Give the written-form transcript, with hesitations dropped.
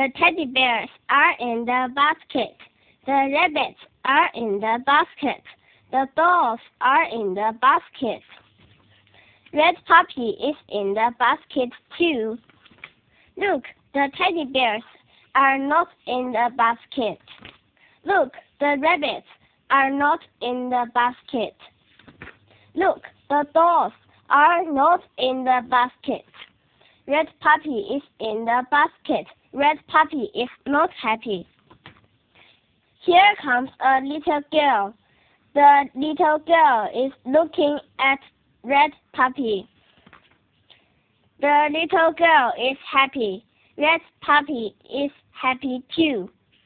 The teddy bears are in the basket. The rabbits are in the basket. The dolls are in the basket. Red puppy is in the basket too. Look, the teddy bears are not in the basket. Look, the rabbits are not in the basket. Look, the dolls are not in the basket. Red puppy is in the basket. Red puppy is not happy. Here comes a little girl. The little girl is looking at Red puppy. The little girl is happy. Red puppy is happy too.